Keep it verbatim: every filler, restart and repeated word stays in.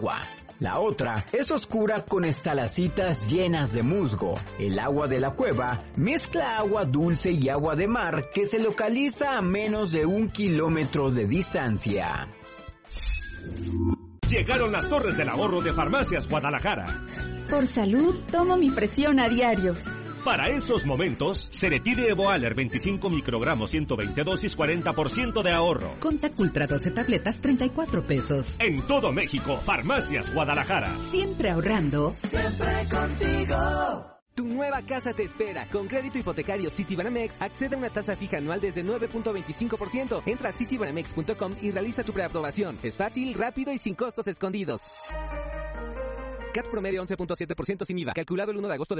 La otra es oscura con estalacitas llenas de musgo. El agua de la cueva mezcla agua dulce y agua de mar que se localiza a menos de un kilómetro de distancia. Llegaron las torres del ahorro de Farmacias Guadalajara. Por salud, tomo mi presión a diario. Para esos momentos, Ceretide Evoaler veinticinco microgramos, ciento veinte dosis, cuarenta por ciento de ahorro. Contac Ultra doce tabletas, treinta y cuatro pesos. En todo México, Farmacias Guadalajara. Siempre ahorrando. Siempre contigo. Tu nueva casa te espera. Con crédito hipotecario Citibanamex, accede a una tasa fija anual desde nueve punto veinticinco por ciento. Entra a citibanamex punto com y realiza tu preaprobación. Es fácil, rápido y sin costos escondidos. C A T promedio once punto siete por ciento sin I V A. Calculado el uno de agosto de